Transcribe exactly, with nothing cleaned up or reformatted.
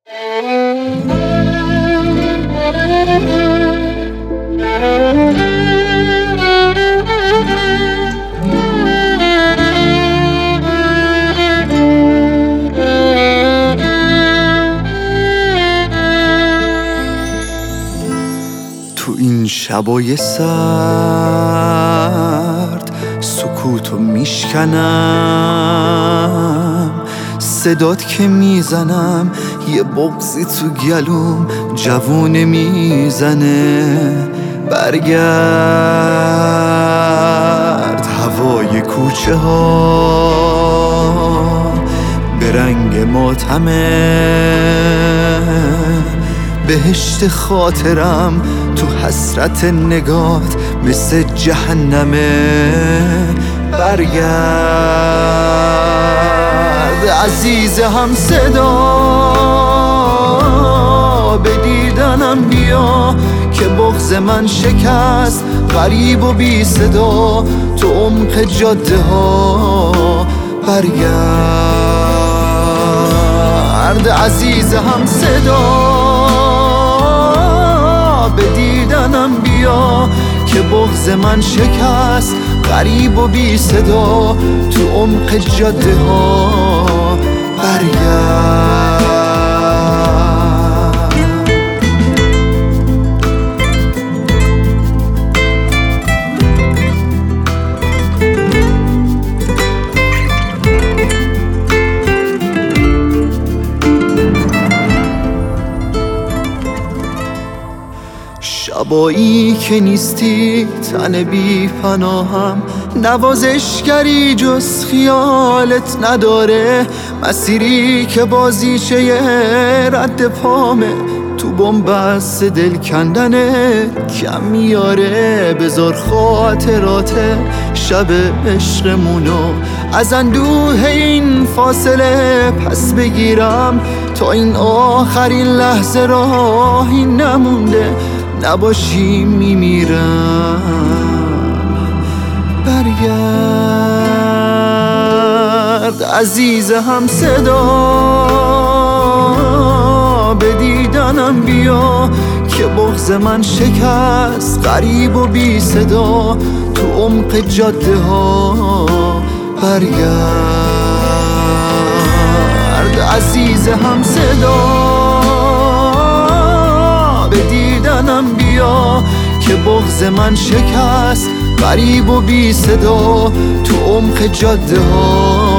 تو این شبای سرد سکوتو میشکنم، صدات که میزنم یه بغضی تو گلوم جوونه میزنه. برگرد هوای کوچه ها به رنگ ماتمه، بهشت خاطرم تو حسرت نگات مثل جهنمه. برگرد عزیز هم صدا به دیدنم بیا که بغض من شکست غریب و بی صدا تو عمق جاده ها. برگرد عزیز هم صدا به دیدنم بیا که بغض من شکست غریب و بی صدا تو عمق جاده ها. برگرد شبایی که نیستی تن بی پناهم، نوازشگری جز خیالت نداره، مسیری که بازیچه رد پامه تو بنبست دل کندنه کم میاره. بذار خاطرات شب عشقمونو از اندوه این فاصله پس بگیرم تا این آخرین لحظه راهی نمونده نباشی میمیرم. برگرد عزیز هم صدا به دیدنم بیا که بغض من شکست غریب و بی صدا تو عمق جاده ها. برگرد عزیز هم صدا به دیدنم بیا که بغض من شکست غریب و بی صدا تو عمق جاده ها.